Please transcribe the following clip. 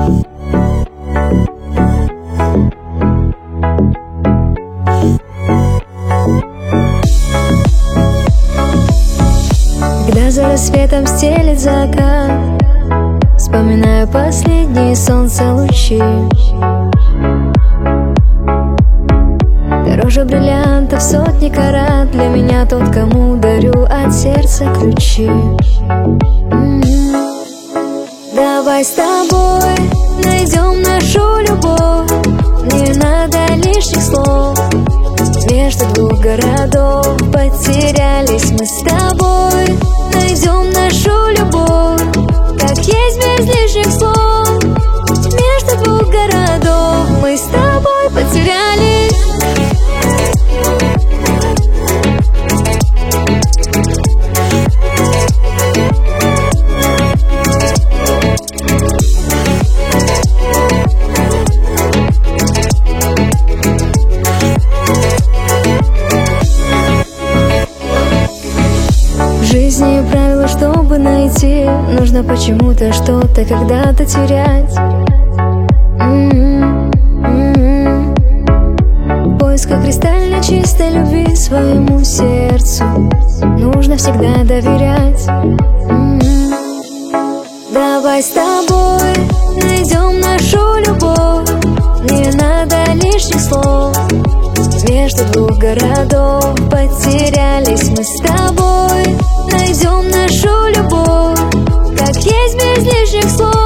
Когда за рассветом стелет закат, вспоминаю последние солнца лучи. Дороже бриллиантов сотни карат, для меня тот, кому дарю от сердца ключи. Давай с тобой найдем нашу любовь, не надо лишних слов. Между двух городов потерялись мы с тобой. Найдем нашу любовь, как есть, без лишних слов. Между двух городов мы с тобой потерялись. В жизни правила, чтобы найти, нужно почему-то что-то когда-то терять. В поисках кристально чистой любви своему сердцу нужно всегда доверять. Давай с тобой найдем нашу любовь, не надо лишних слов. Между двух городов потерялись мы с тобой. Найдем нашу любовь, как есть, без лишних слов.